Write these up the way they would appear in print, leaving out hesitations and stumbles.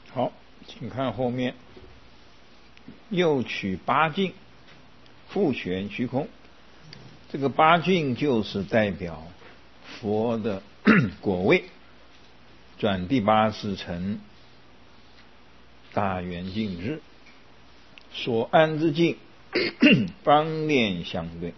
好，请看后面，又取八境，复旋虚空。这个八境就是代表佛的果位，转第八识成大圆镜智，所安之境方念相对，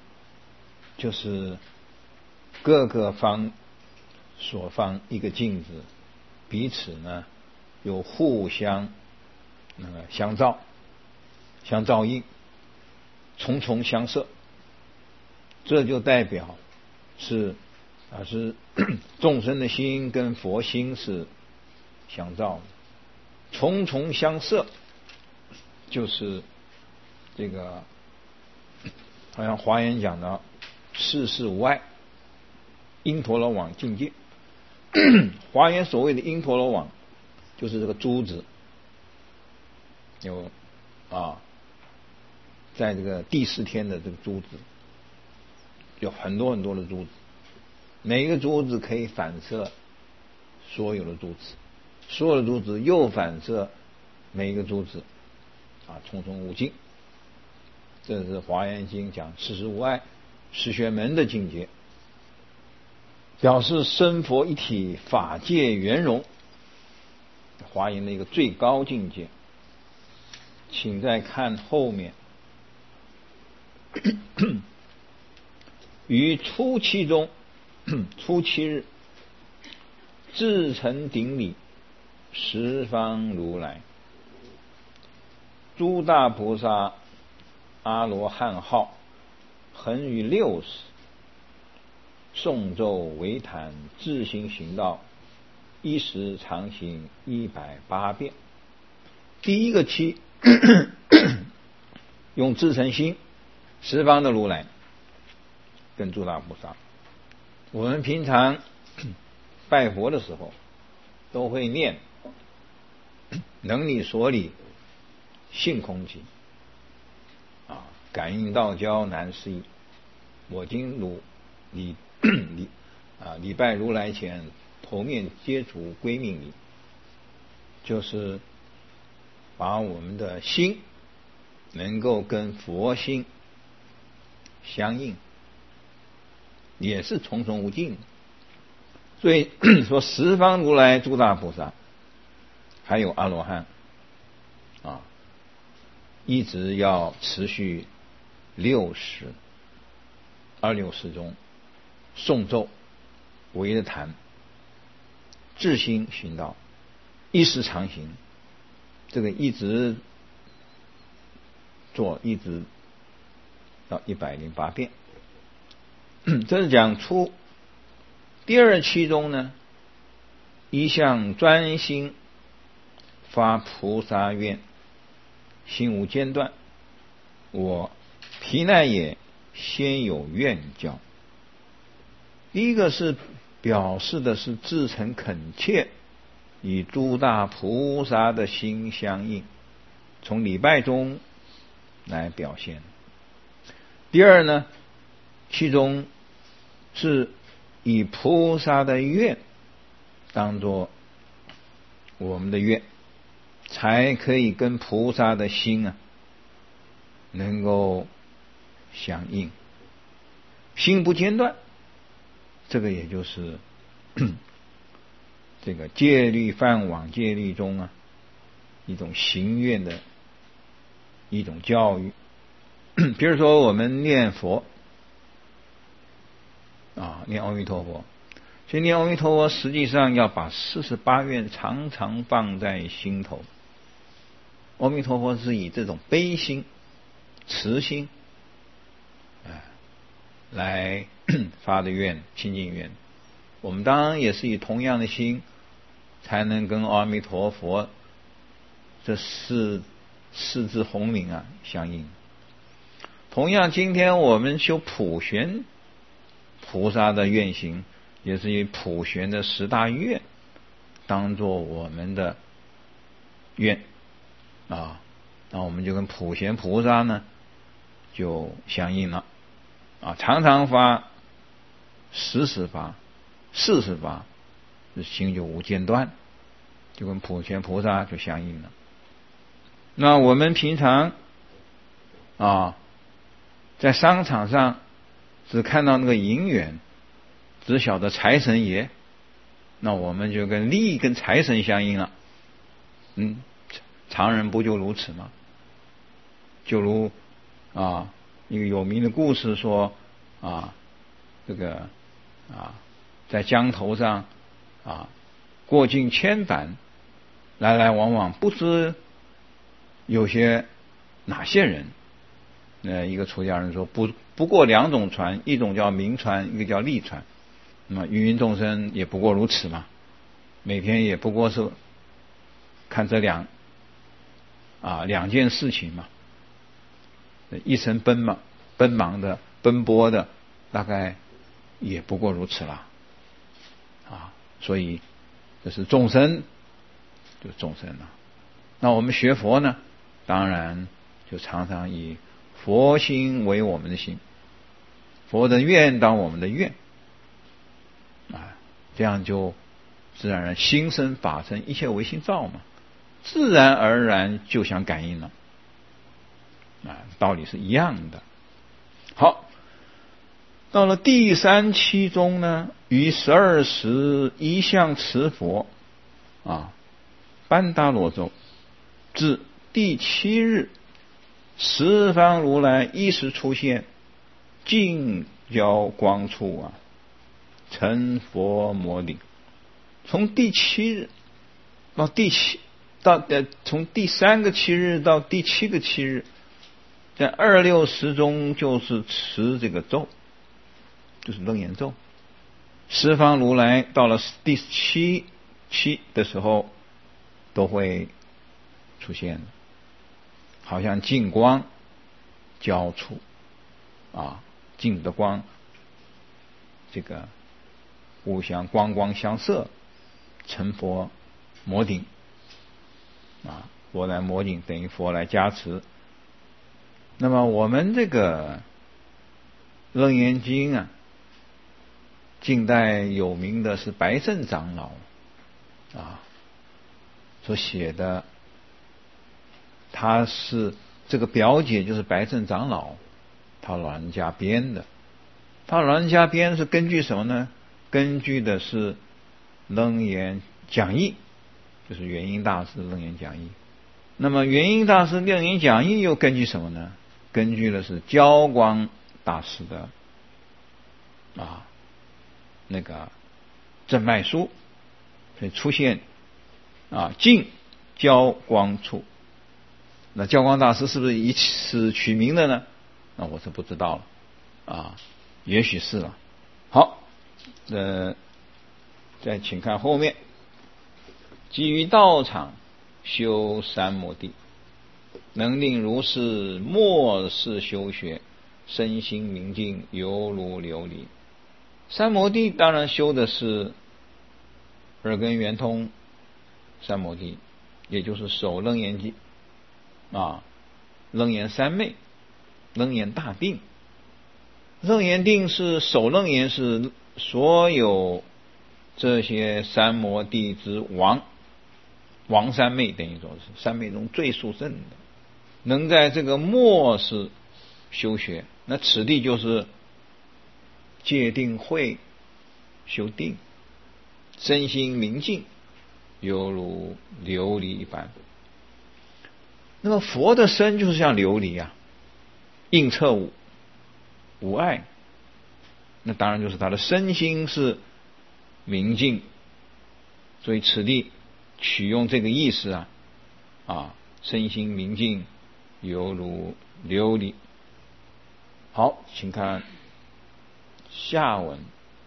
就是各个方所放一个镜子，彼此呢有互相相照应，重重相摄，这就代表是众生的心跟佛心是相照的，重重相摄，就是这个好像华严讲的世事无碍，因陀罗网境界。华严所谓的因陀罗网，就是这个珠子有在这个第四天的这个珠子有很多很多的珠子，每一个珠子可以反射所有的珠子，所有的珠子又反射每一个珠子，重重无尽。这是华严经讲世事无碍十玄门的境界，表示身佛一体，法界圆融，华严的一个最高境界。请再看后面，于初七中，初七日，至诚顶礼十方如来，诸大菩萨阿罗汉号，恒于60，诵咒为坛，自行行道，一时常行108遍。第一个七用至诚心十方的如来跟诸大菩萨，我们平常拜佛的时候都会念能理所理性空经，感应道交难思议，我今礼拜如来前，头面接触归命礼，就是把我们的心能够跟佛心相应，也是重重无尽。所以说十方如来诸大菩萨还有阿罗汉一直要持续60中诵咒为的坛，自心行道，一时常行，这个一直做，一直到108遍。这是讲出第二期中呢，一向专心发菩萨愿，心无间断，我毗奈也先有愿教。第一个是表示的是至诚恳切，与诸大菩萨的心相应，从礼拜中来表现。第二呢，其中是以菩萨的愿当作我们的愿，才可以跟菩萨的心能够相应，心不间断。这个也就是这个戒律犯往戒律中一种行愿的一种教育。比如说我们念佛念阿弥陀佛，所以念阿弥陀佛实际上要把48愿常常放在心头。阿弥陀佛是以这种悲心慈心来发的愿，清净愿。我们当然也是以同样的心才能跟阿弥陀佛这四字洪名相应。同样今天我们修普贤菩萨的愿行，也是以普贤的10大愿当作我们的愿那我们就跟普贤菩萨呢就相应了常常发，时时发，事事发，这心就无间断， 就跟普贤菩萨就相应了。那我们平常在商场上只看到那个银元，只晓得财神爷，那我们就跟利跟财神相应了。常人不就如此吗？就如一个有名的故事说这个在江头上过境千帆，来来往往不知有些哪些人。一个出家人说不过两种船，一种叫明船，一个叫利船。那么芸芸众生也不过如此嘛，每天也不过是看这两件事情嘛，一生奔忙的奔波的，大概也不过如此啦。所以这是众生，就是众生了。那我们学佛呢，当然就常常以佛心为我们的心，佛的愿当我们的愿这样就自然而然心生法生，一切唯心造嘛，自然而然就想感应了道理是一样的。好，到了第三期中呢，于12时一向持佛班达罗州，至第7日，十方如来一时出现，净交光处成佛摩顶。从第7日从第3个7日到第7个7日，在26时中就是持这个咒，就是楞严咒。十方如来到了第7期的时候都会出现，好像净光交触净的光，这个互相光相射，成佛摩顶佛来摩顶等于佛来加持。那么我们这个楞严经近代有名的是白胜长老所写的，他是这个表解就是白胜长老他老人家编的。他老人家编是根据什么呢？根据的是楞严讲义，就是元音大师楞严讲义。那么元音大师楞严讲义又根据什么呢？根据的是交光大师的那个正脉书，所以出现净交光处。那交光大师是不是以此取名的呢？那我是不知道了也许是了。好，再请看后面，基于道场修三摩地，能令如是末世修学，身心明净，犹如琉璃。三摩地当然修的是耳根圆通三摩地，也就是守楞严经楞严三昧，楞严大定。楞严定是守楞严，是所有这些三摩地之王三昧，等于说是三昧中最殊胜的，能在这个末世修学。那此地就是戒定慧修定，身心明净，犹如琉璃一般。那么佛的身就是像琉璃映彻无碍，那当然就是他的身心是明净，所以此地取用这个意思身心明净，犹如琉璃。好，请看下文，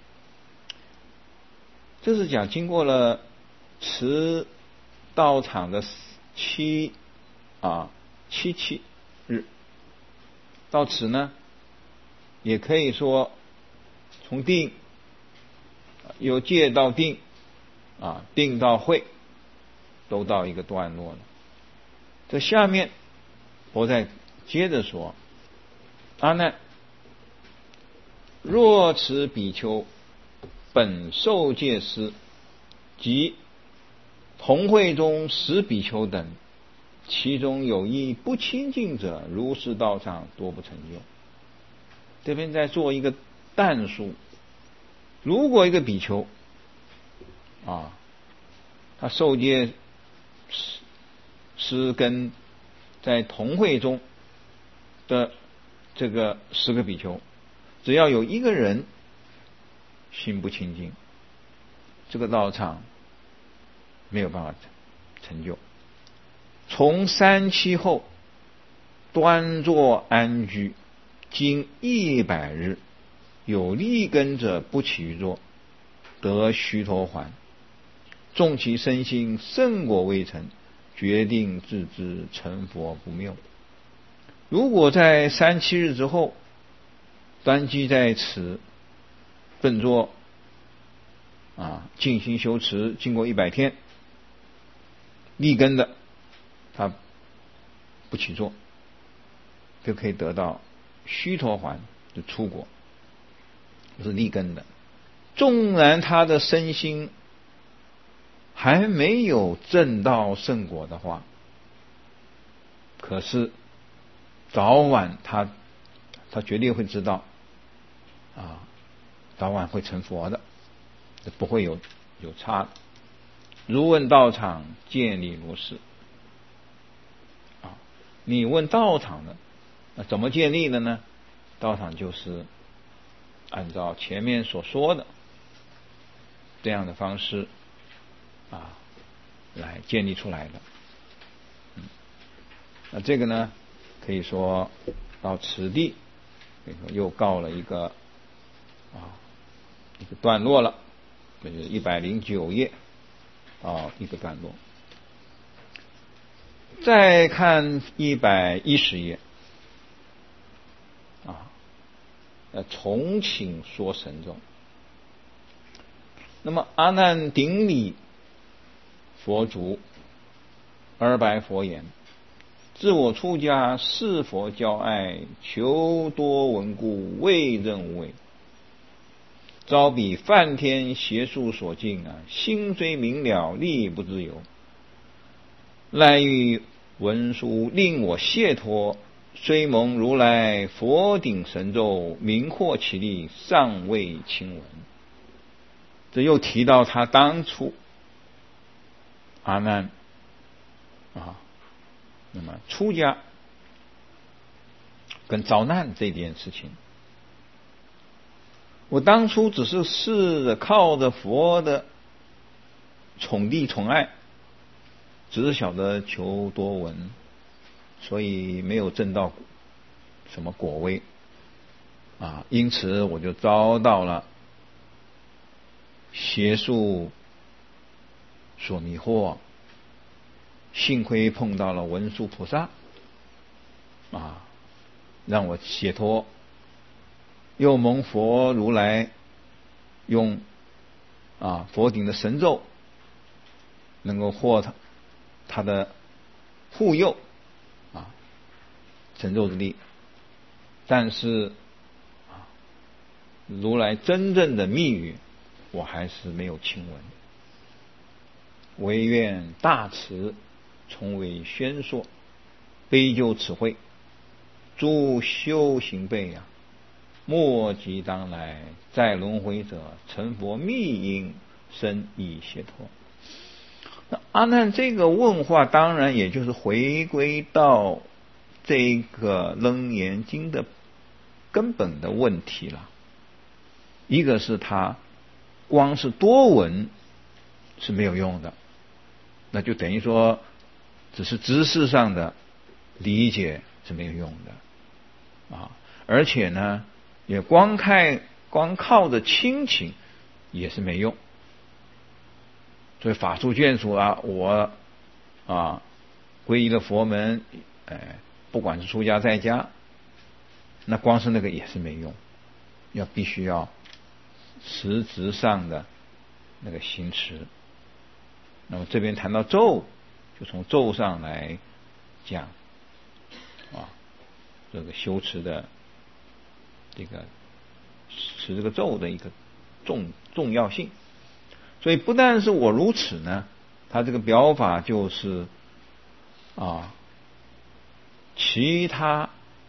这是讲经过了持道场的七期日，到此呢，也可以说从定由戒到定定到慧，都到一个段落了。这下面我再接着说，阿难，若此比丘本受戒师，即同会中10比丘等，其中有一不清净者，如是道场多不成就。这边在做一个但数，如果一个比丘他受戒是跟在同会中的这个10个比丘，只要有一个人心不清净，这个道场没有办法成就。从3期后，端坐安居，经100日，有利根者不起于坐，得须陀洹，纵其身心圣果未成，决定自知成佛不谬。如果在3、7日之后，端居在此顿坐静心修持，经过100天，利根的他不起坐，就可以得到须陀洹的出果，这是利根的。纵然他的身心还没有证到圣果的话，可是早晚他绝对会知道早晚会成佛的，不会有差的。如问道场建立如是你问道场的怎么建立的呢？道场就是按照前面所说的这样的方式来建立出来的。那这个呢，可以说到此地，可以说又告了一个段落了，这就是109页一个段落。再看110页重请说神咒。那么阿难顶礼佛足，而白佛言：自我出家，是佛教爱，求多闻故，未认无为。遭彼梵天邪术所禁心虽明了，力不自由。赖欲文殊令我解脱，虽蒙如来佛顶神咒，明获其力，尚未亲闻。这又提到他当初阿难那么出家跟遭难这件事情。我当初只是试着靠着佛的宠溺宠爱，只是晓得求多闻，所以没有证到什么果位因此我就遭到了邪术所迷惑。幸亏碰到了文殊菩萨让我解脱，又蒙佛如来用佛顶的神咒能够获他的护佑神咒之力。但是如来真正的密语我还是没有亲闻，唯愿大慈从为宣说，悲救此会，诸修行辈莫及当来，在轮回者成佛密因，生以解脱。那阿难这个问话当然也就是回归到这个楞严经的根本的问题了。一个是他光是多闻是没有用的，那就等于说只是知识上的理解是没有用的而且呢也光靠着亲情也是没用。所以法术眷属我皈依了佛门不管是出家在家，那光是那个也是没用，必须要实质上的那个行持。那么这边谈到咒，就从咒上来讲这个修持的这个持这个咒的一个重要性。所以不但是我如此呢， 他这个表法就是其他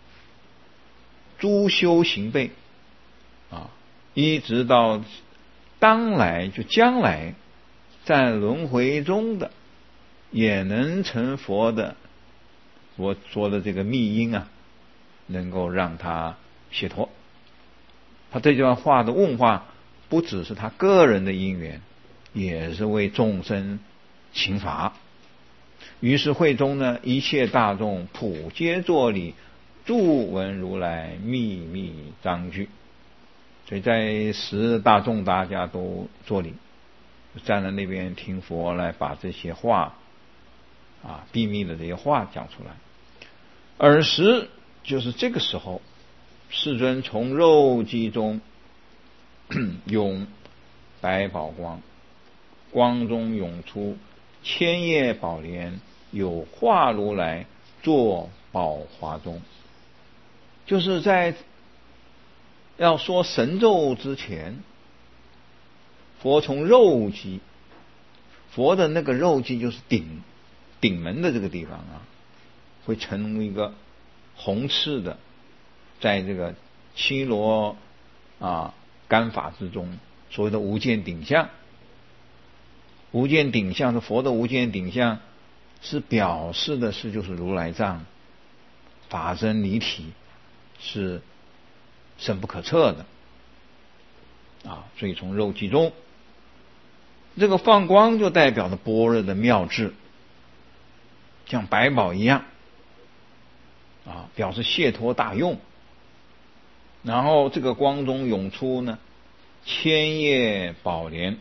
诸修行辈一直到当来就将来在轮回中的也能成佛的，我说的这个密因能够让他解脱。他这段话的问话不只是他个人的因缘，也是为众生请法。于是会中呢，一切大众普皆作礼，著闻如来秘密章句。所以在十大众大家都作礼，站在那边听佛来把这些话秘密的这些话讲出来。尔时就是这个时候，世尊从肉髻中涌百宝光，光中涌出千叶宝莲，有化如来坐宝华中。就是在要说神咒之前，佛从肉髻，佛的那个肉髻就是顶门的这个地方会成为一个红赤的，在这个七罗干法之中，所谓的无间顶相。无间顶相是佛的无间顶相，是表示的是就是如来藏法身离体，是深不可测的所以从肉髻中这个放光就代表了般若的妙智，像百宝一样表示解脱大用。然后这个光中涌出呢千叶宝莲，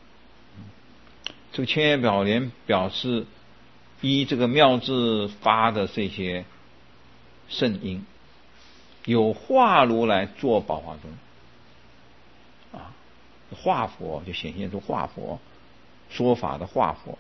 这个千叶宝莲表示依这个妙智发的这些圣音，有化如来坐宝华中化佛就显现出化佛，说法的化佛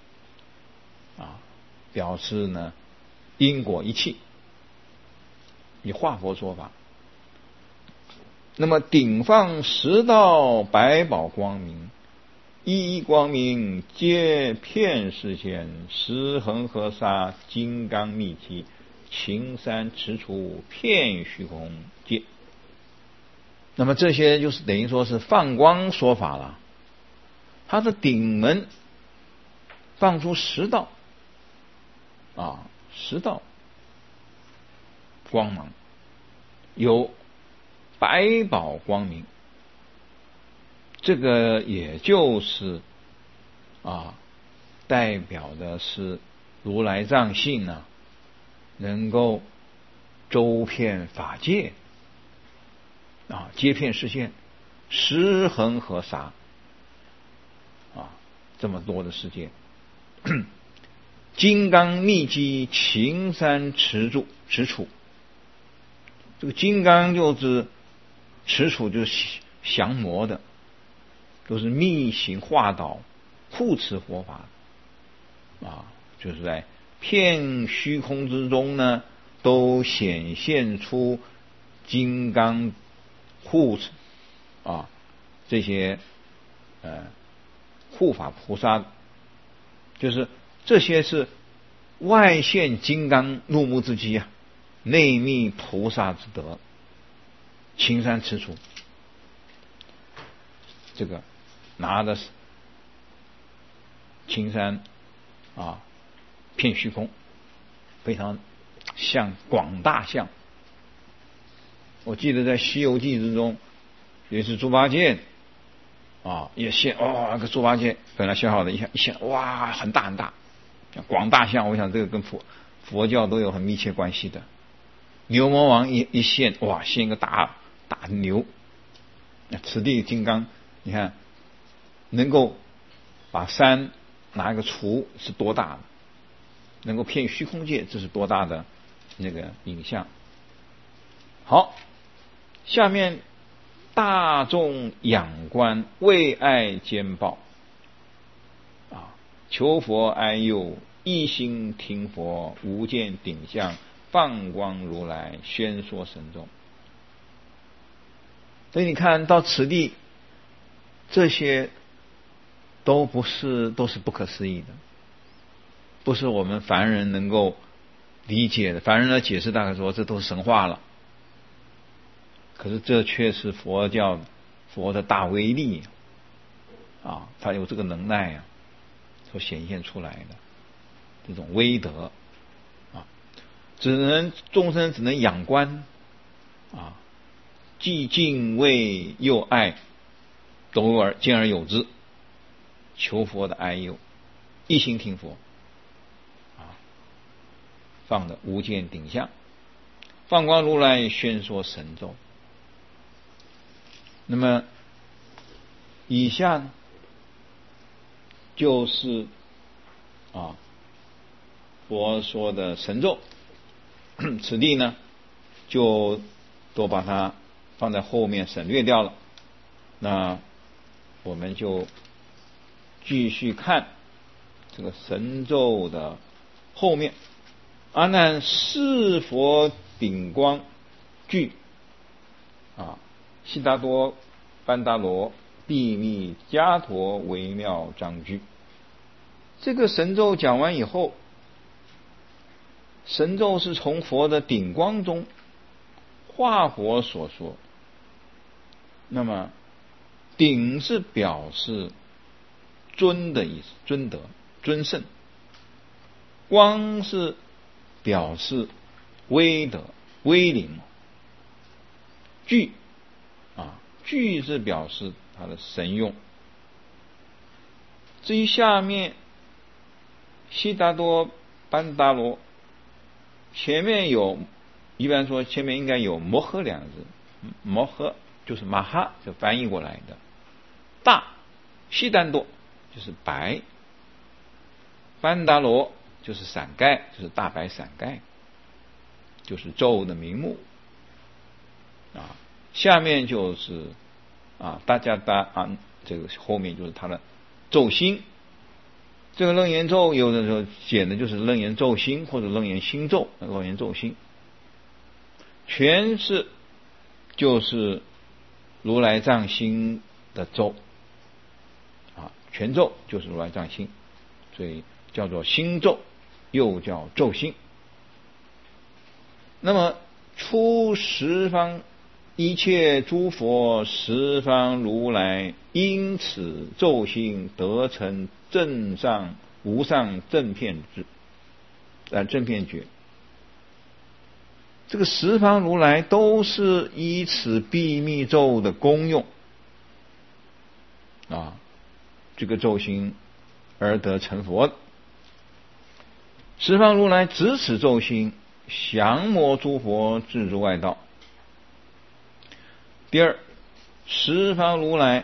表示呢因果一气，以化佛说法。那么顶放十道百宝光明，一一光明皆遍世间，十恒河沙金刚密集，秦山持处遍虚空界。那么这些就是等于说是放光说法了。它的顶门放出10道10道光芒，有百宝光明，这个也就是代表的是如来藏性能够周遍法界皆遍世界，十恒河沙这么多的世界。金刚密集，秦山持处，这个金刚就是持处，就是降魔的，都是密行化导护持佛法就是在遍虚空之中呢，都显现出金刚护持这些护法菩萨，就是这些是外现金刚怒目之机内密菩萨之德。秦山持处，这个拿的是秦山遍虚空，非常像广大像。我记得在《西游记》之中，也是猪八戒也现那个猪八戒本来小小的，一现哇很大很大，广大像。我想这个跟佛教都有很密切关系的。牛魔王一现现一个大牛。此地金刚你看能够把山拿一个锄是多大的，能够遍虚空界，这是多大的那个影像。好，下面大众仰观，为爱兼报求佛安佑，一心听佛，无见顶相，放光如来，宣说神咒。所以你看到此地，这些都是不可思议的，不是我们凡人能够理解的。凡人的解释大概说这都是神话了，可是这却是佛的大威力啊，它有这个能耐啊，所显现出来的这种威德啊，众生只能仰观啊，既敬畏又爱，兼而有之，求佛的哀忧，一心听佛啊，放的无间顶相，放光如来宣说神咒。那么以下呢，就是佛说的神咒，此地呢就都把它放在后面省略掉了。那我们就继续看这个神咒的后面。阿难，是佛顶光具悉达多班达罗秘密伽陀微妙章句。这个神咒讲完以后，神咒是从佛的顶光中化佛所说。那么顶是表示尊的意思，尊德尊圣；光是表示威德威灵；具是表示它的神用。至于下面悉达多班达罗，前面一般说前面应该有摩诃两个字，摩诃就是马哈，就翻译过来的。大悉达多就是白，班达罗就是伞盖，就是大白伞盖，就是咒的名目下面就是大家这个后面就是它的咒心。这个楞严咒有的时候写的就是楞严咒心或者楞严心咒，楞严咒心全是就是如来藏心的咒全咒就是如来藏心，所以叫做心咒，又叫咒心。那么出十方一切诸佛十方如来，因此咒心得成正上无上正遍觉。这个十方如来都是依此秘密咒的功用这个咒心而得成佛的。十方如来执此咒心，降魔诸佛至诸外道。第二，十方如来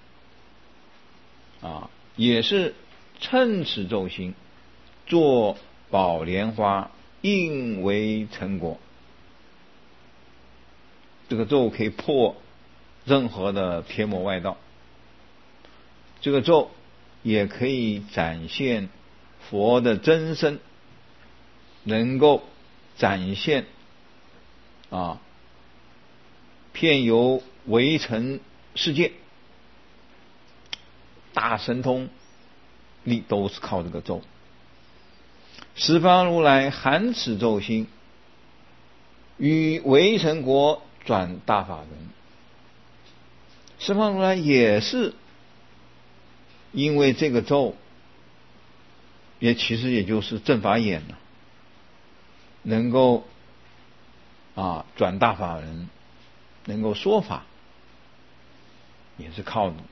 也是趁此咒心做宝莲花，应为成果。这个咒可以破任何的偏魔外道，这个咒也可以展现佛的真身，能够展现遍游围城世界，大神通力都是靠这个咒。十方如来含此咒心，于围城国转大法轮。十方如来也是因为这个咒，其实也就是正法眼能够转大法轮，能够说法，也是靠的。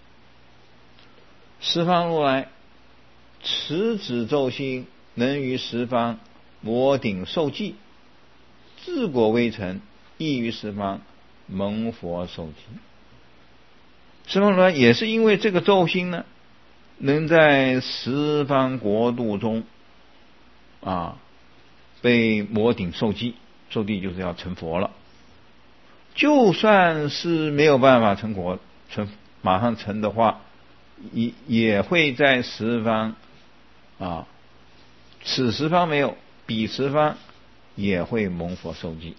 十方如来持此咒心，能于十方摩顶受记，自果微尘，亦于十方蒙佛受记。十方如来也是因为这个咒心呢，能在十方国度中被摩顶受记，受记就是要成佛了。就算是没有办法成佛，马上成的话，也会在十方此十方没有，彼十方也会蒙佛受记。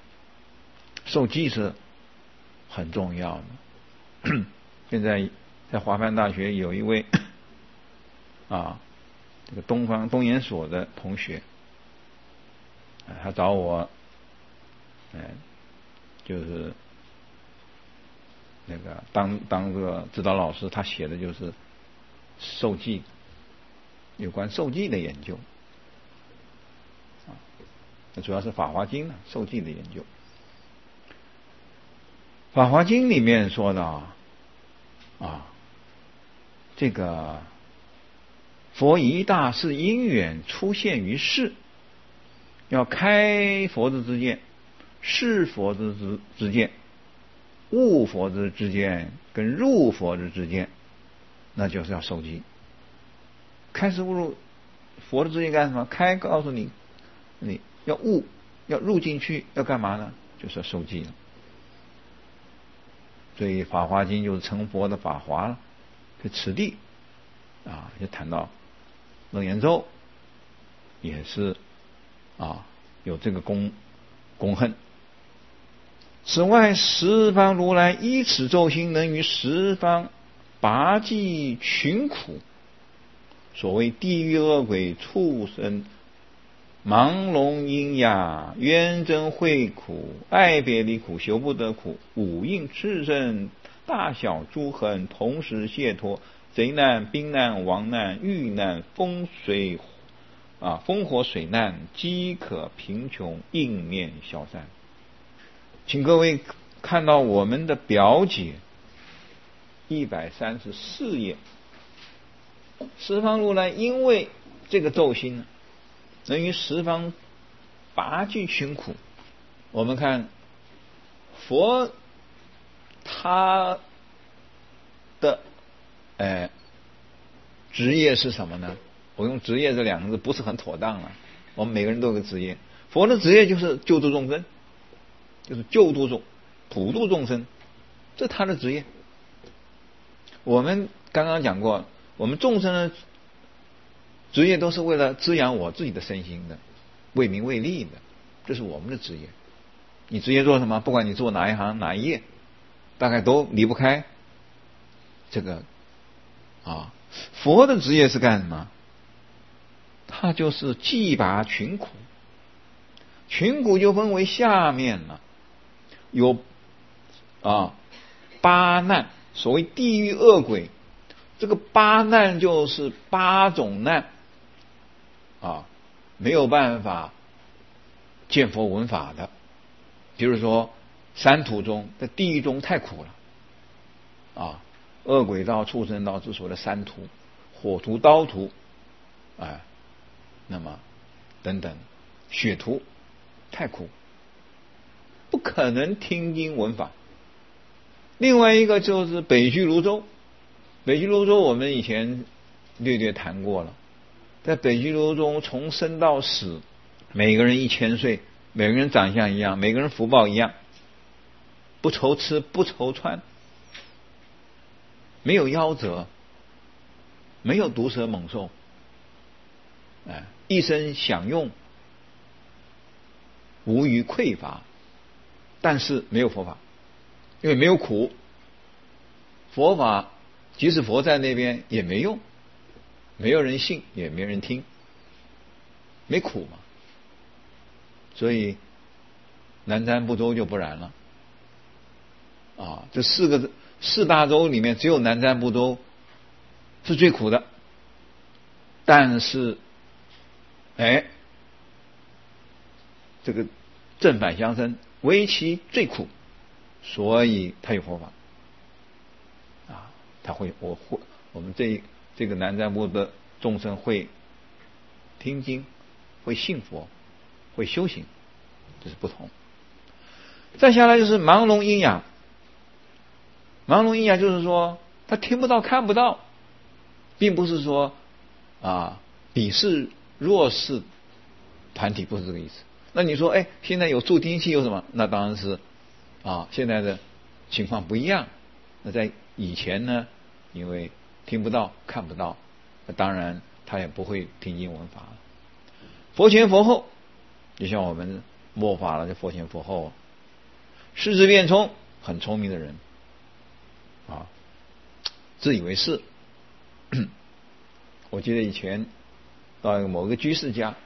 受记是很重要的。现在在华梵大学有一位这个东研所的同学，他找我，就是那个当个指导老师，他写的就是受记，有关受记的研究，主要是《法华经》受记的研究。《法华经》里面说的这个佛一大是因缘出现于世，要开佛之见、是佛之见、悟佛之见跟入佛之见，那就是要受记。开始悟入佛的之见干什么？开告诉你要悟，要入进去，要干嘛呢？就是要受记了。所以《法华经》就是成佛的法华了。此地也谈到楞严咒，也是有这个功恨。此外，十方如来依此咒心，能于十方拔济群苦。所谓地狱恶鬼、畜生、盲聋喑哑、冤憎会苦、爱别离苦、求不得苦、五阴炽盛、大小诸痕，同时解脱。贼难、兵难、亡难、遇难、风火水难、饥渴贫穷，应面消散。请各位看到我们的表解134页，十方如来因为这个咒心能于十方拔济群苦。我们看佛他的职业是什么呢？我用职业这两个字不是很妥当了。我们每个人都有个职业，佛的职业就是救度众生，就是普度众生，这是他的职业。我们刚刚讲过，我们众生的职业都是为了滋养我自己的身心的，为名为利的，这是我们的职业。你职业做什么？不管你做哪一行哪一业，大概都离不开这个佛的职业是干什么？他就是济拔群苦。群苦就分为下面了，有八难。所谓地狱恶鬼，这个八难就是8种难没有办法见佛闻法的。比如说三途中，在地狱中太苦了恶鬼道、畜生道之所谓的三途，火途、刀途那么等等，血途太苦，不可能听经闻法。另外一个就是北俱泸州。北俱泸州我们以前略谈过了，在北俱泸州从生到死，每个人1000岁，每个人长相一样，每个人福报一样，不愁吃不愁穿，没有夭折，没有毒蛇猛兽，一生享用，无余匮乏，但是没有佛法，因为没有苦。佛法即使佛在那边也没用，没有人信，也没人听，没苦嘛。所以南瞻部洲就不然了这四大洲里面只有南瞻部洲是最苦的，但是这个正反相生，唯其最苦，所以他有佛法他会我们这个南瞻部的众生会听经，会信佛，会修行，这是不同。再下来就是盲聋喑哑。盲聋喑哑就是说他听不到看不到，并不是说鄙视弱势团体，不是这个意思。那你说现在有助听器有什么？那当然是现在的情况不一样。那在以前呢，因为听不到看不到，那当然他也不会听经闻法。佛前佛后，就像我们末法了，就佛前佛后，识之辩聪，很聪明的人自以为是。我记得以前到某个居士家，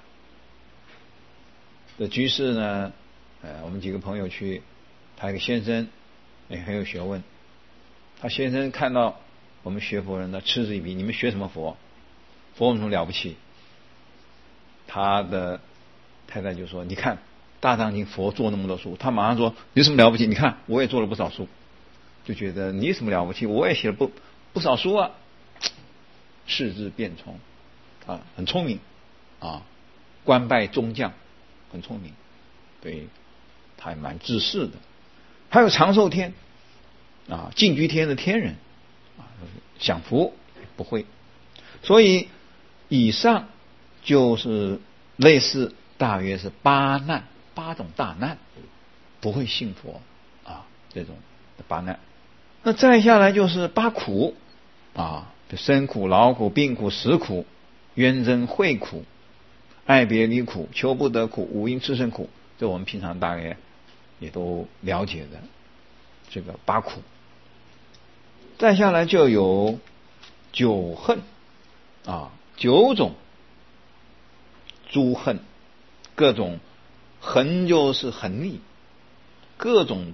这居士呢，我们几个朋友去，他一个先生也很有学问，他先生看到我们学佛人呢，嗤之以鼻，你们学什么佛？佛有什么了不起？他的太太就说：“你看大藏经佛做那么多书。”他马上说：“有什么了不起？你看我也做了不少书。”就觉得你有什么了不起？我也写了不少书啊。视之变聪啊，很聪明啊，官拜中将，很聪明，对，他还蛮自恃的。还有长寿天啊，净居天的天人啊，享福不会。所以以上就是类似大约是八种大难，不会信佛啊，这种八难。那再下来就是八苦啊，生苦、劳苦、病苦、死苦、冤憎会苦、爱别离苦、求不得苦、五阴炽盛苦，这我们平常大概也都了解的这个八苦。再下来就有九恨啊，9种诸恨，各种恨就是横逆，各种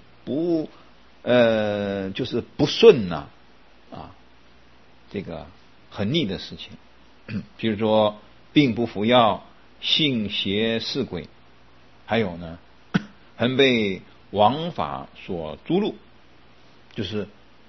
就是不顺呐啊，这个很逆的事情。比如说病不服药、性邪事鬼，还有呢，恒被王法所诛戮，就是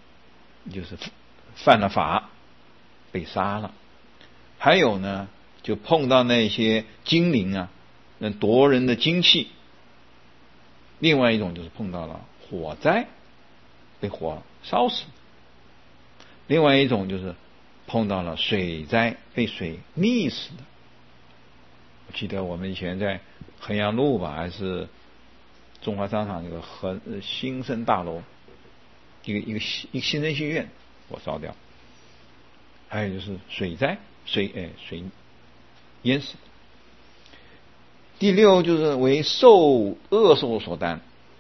犯了法被杀了。还有呢，就碰到那些精灵啊，能夺人的精气。另外一种就是碰到了火灾，被火烧死。另外一种就是碰到了水灾，被水溺死的。我记得我们以前在衡阳路吧，还是中华商场那个新生大楼，一个新生戏院火烧掉。还有就是水灾，水淹死。第6就是为恶兽所担，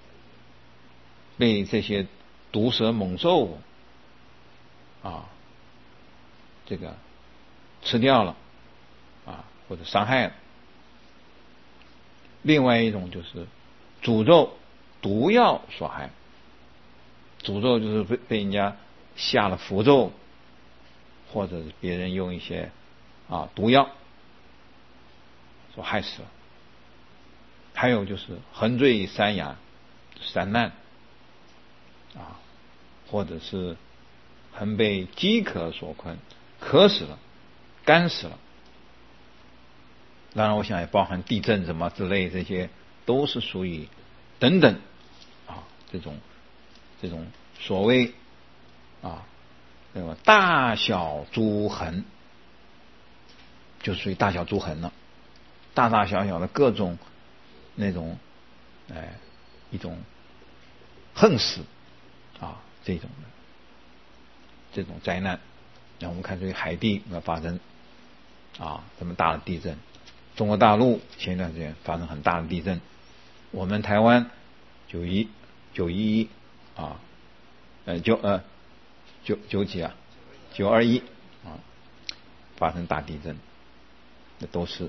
被这些毒蛇猛兽啊这个吃掉了啊，或者伤害了。另外一种就是诅咒毒药所害，诅咒就是被人家下了符咒，或者是别人用一些毒药所害死了。还有就是横坠山崖，山难啊，或者是横被饥渴所困，渴死了，干死了。当然我想也包含地震什么之类，这些都是属于等等这种所谓那么大小诸痕，就属于大小诸痕了。大大小小的各种那种一种横死这种灾难。让我们看这个海地发生这么大的地震，中国大陆前一段时间发生很大的地震，我们台湾911发生大地震，那都是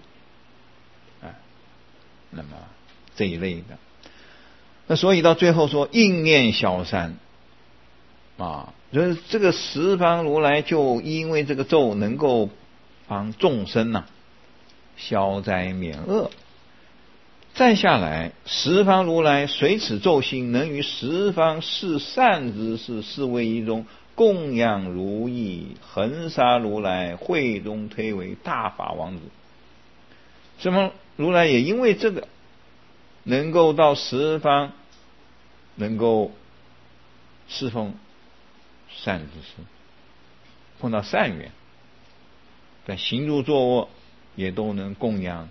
那么这一类的。那所以到最后说应念消散就是这个十方如来就因为这个咒能够帮众生消灾免恶。再下来，十方如来随此咒心，能于十方是善之事，是为一中供养如意，恒沙如来会中推为大法王子。十方如来也因为这个能够到十方，能够侍奉善之事，碰到善缘，在行住坐卧也都能供养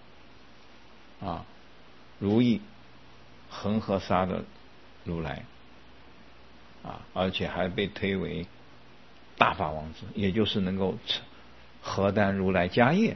如意恒河沙的如来而且还被推为大法王子，也就是能够荷担如来家业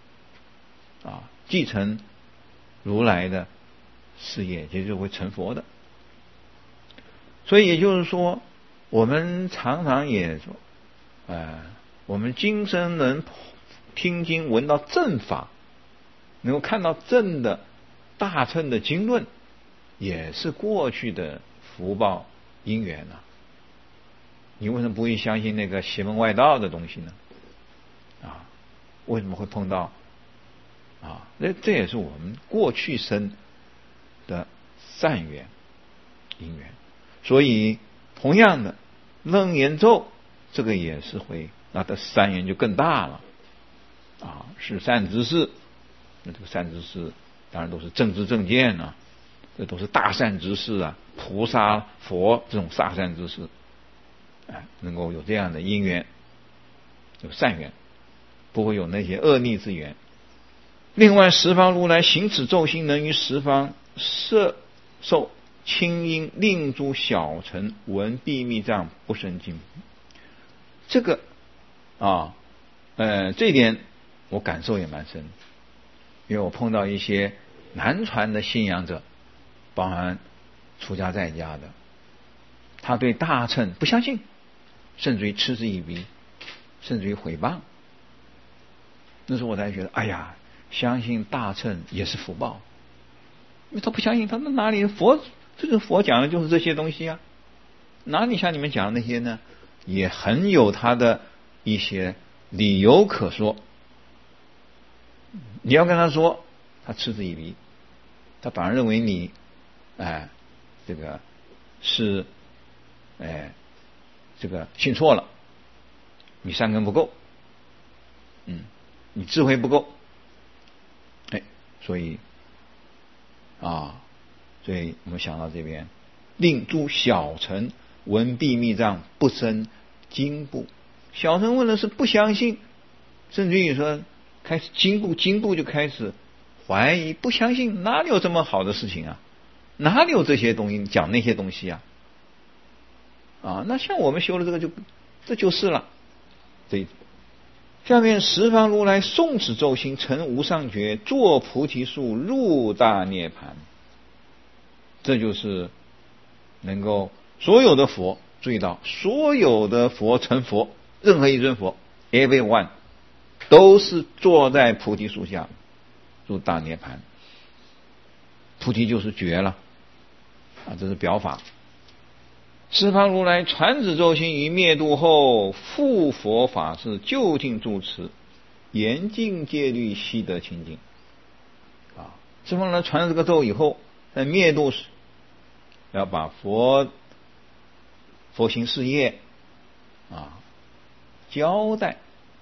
继承如来的事业，也就会成佛的。所以也就是说，我们常常也说我们今生能听经闻到正法，能够看到正的大乘的经论，也是过去的福报因缘啊。你为什么不会相信那个邪门外道的东西呢？为什么会碰到这也是我们过去生的善缘因缘。所以同样的楞严咒，这个也是会，那的善缘就更大了是善知识。那这个善知识当然都是正知正见啊，这都是大善知识啊，菩萨佛这种大善知识，能够有这样的因缘，有善缘，不会有那些恶逆之缘。另外十方如来行此咒心，能于十方摄受清音，令诸小乘闻必密藏，不生惊。这个这一点我感受也蛮深，因为我碰到一些南传的信仰者，包含出家在家的，他对大乘不相信，甚至于嗤之以鼻，甚至于毁谤。那时候我才觉得，相信大乘也是福报。因为他不相信，他们哪里佛，这个佛讲的就是这些东西啊，哪里像你们讲的那些呢？也很有他的一些理由可说。你要跟他说，他嗤之以鼻，他反而认为你这个是这个信错了，你善根不够，你智慧不够，所以我们想到这边，令诸小乘闻必密藏，不生惊怖。小乘问的是不相信，甚至于说开始惊怖就开始怀疑，不相信，哪里有这么好的事情啊？哪里有这些东西讲那些东西啊？那像我们修的这就是了。下面十方如来诵此咒心，成无上觉，坐菩提树，入大涅槃。这就是能够所有的佛注意到，所有的佛成佛，任何一尊佛 everyone 都是坐在菩提树下入大涅槃。菩提就是觉了这是表法。十方如来传此咒心于灭度后，复佛法事，就近住持，严禁戒律，悉得清净。十方如来传了这个咒以后，在灭度时要把佛行事业交代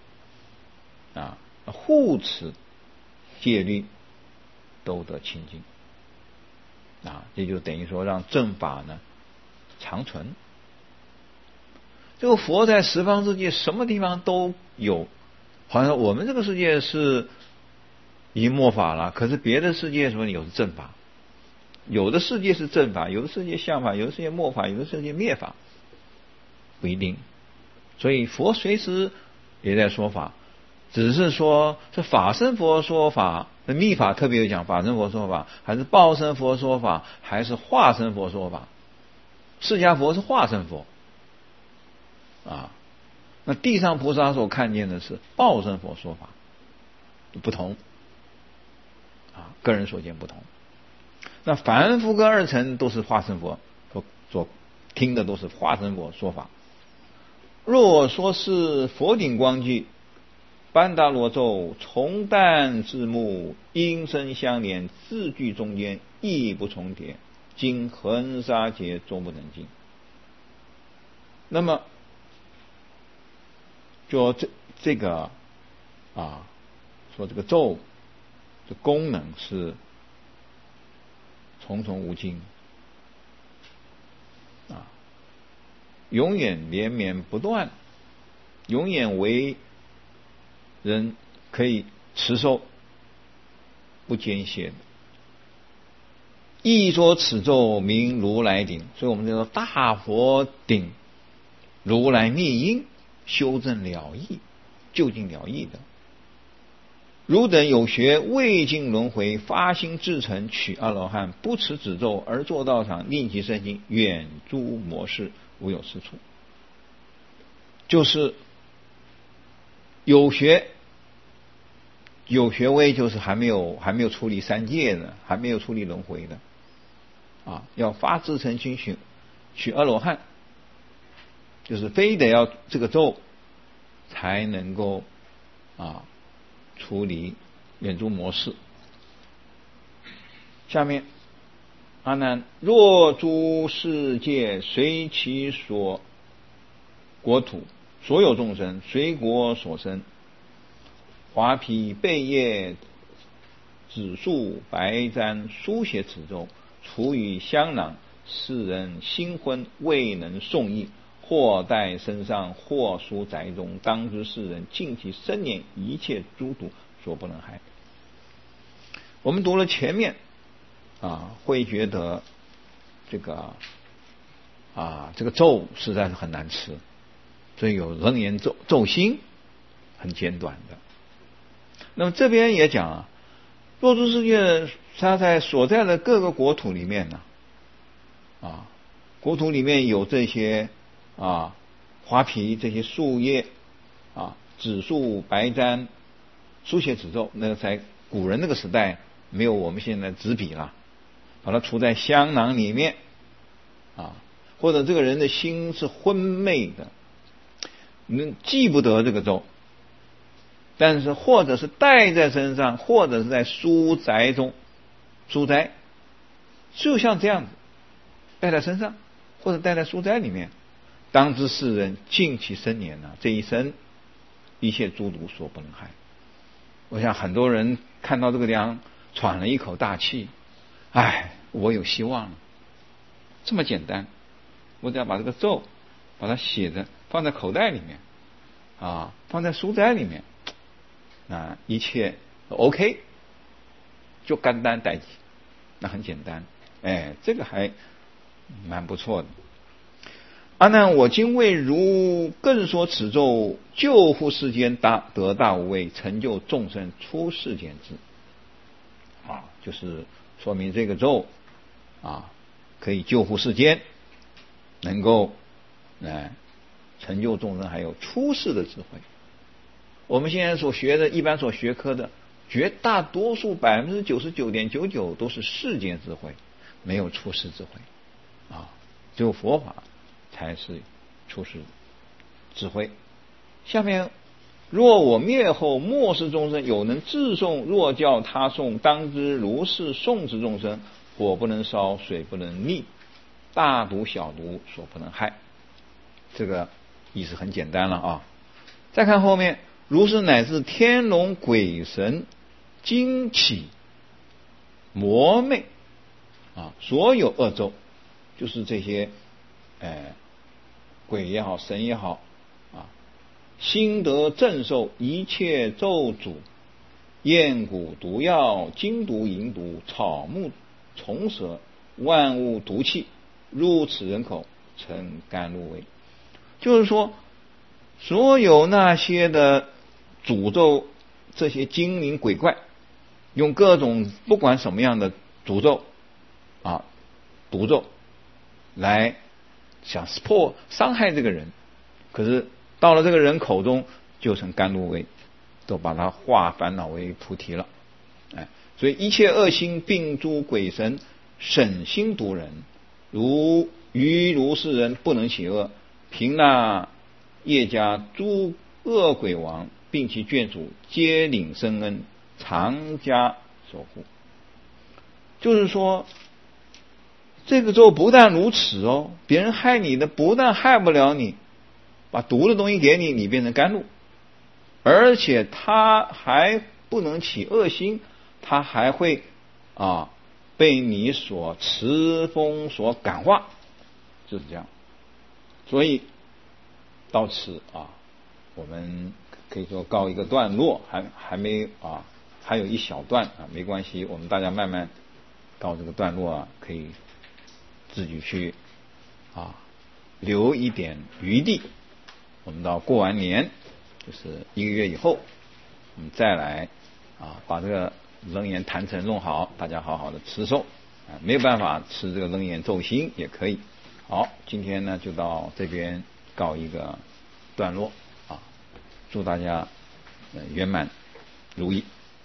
护持戒律都得清净这就等于说让正法呢长存。这个佛在十方世界什么地方都有，好像我们这个世界是已经末法了，可是别的世界什么有正法，有的世界是正法，有的世界相法，有的世界末法，有的世界灭法，不一定。所以佛随时也在说法，只是说是法身佛说法，密法特别有讲法身佛说法，还是报身佛说法，还是化身佛说法。释迦佛是化身佛那地上菩萨所看见的是报身佛说法，不同个人所见不同。那凡夫跟二乘都是化身佛所听的都是化身佛说法。若说是佛顶光具，班达罗咒，从旦至暮，音声相连，字句中间亦不重叠，经恒沙劫终不能尽。那么就这个说这个咒的功能是重重无尽永远连绵不断，永远为人可以持受不间歇的。亦说此咒名如来顶，所以我们叫做大佛顶如来密因，修正了义，究竟了义的。汝等有学，未尽轮回，发心至诚，取阿罗汉，不持此咒而作道场，令其身心远诸魔事，无有是处。就是有学位就是还没有处理三界的，还没有处理轮回的啊，要发至诚心取阿罗汉，就是非得要这个咒才能够处理远诸魔事。下面阿难，若诸世界随其所国土，所有众生随国所生，华毗贝叶紫树白毡书写此咒，处于香囊，世人新婚未能诵译，或带身上，或书宅中，当知世人尽其生年一切诸毒所不能害。我们读了前面会觉得这个咒实在是很难吃，所以有楞严咒心很简短的。那么这边也讲若诸世界它在所在的各个国土里面呢，国土里面有这些华毗这些树叶紫树白毡书写此咒，那个在古人那个时代没有我们现在纸笔了，把它储在香囊里面或者这个人的心是昏昧的，记不得这个咒，但是或者是带在身上，或者是在书宅中，书宅就像这样子带在身上，或者带在书斋里面，当知世人尽其生年这一生一切诸毒所不能害。我想很多人看到这个地方喘了一口大气，我有希望了。这么简单，我只要把这个咒把它写着放在口袋里面放在书斋里面，那一切 OK， 就简单代替，那很简单，这个还蛮不错的。阿难，我今为如更说此咒，救护世间得大无畏，成就众生出世间智。就是说明这个咒可以救护世间，能够成就众生，还有出世的智慧。我们现在所学的，一般所学科的，绝大多数99.99%都是世间智慧，没有出世智慧只有佛法才是出世智慧。下面，若我灭后，末世众生有能自诵，若教他诵，当知如是诵之众生，火不能烧，水不能溺，大毒小毒所不能害。这个意思很简单了再看后面，如是乃至天龙鬼神精起魔魅所有恶咒，就是这些鬼也好，神也好心得正受一切咒诅，厌蛊毒药，金毒银毒，草木虫蛇，万物毒气，入此人口，成甘露味。就是说，所有那些的诅咒这些精灵鬼怪，用各种不管什么样的诅咒毒咒来想伤害这个人，可是到了这个人口中就成甘露味，都把它化烦恼为菩提了。所以一切恶心并诸鬼神审心毒人，如世人不能起恶，凭那业家诸恶鬼王，并其眷属皆领生恩，常加守护。就是说，这个咒不但如此别人害你的不但害不了你，把毒的东西给你，你变成甘露，而且他还不能起恶心，他还会被你所持风所感化，就是这样。所以到此我们可以说告一个段落，还没还有一小段没关系，我们大家慢慢到这个段落可以自己去留一点余地。我们到过完年，就是1个月以后，我们再来把这个楞严坛城弄好，大家好好的持受没有办法吃这个楞严咒心也可以。好，今天呢就到这边告一个段落祝大家圆满如意。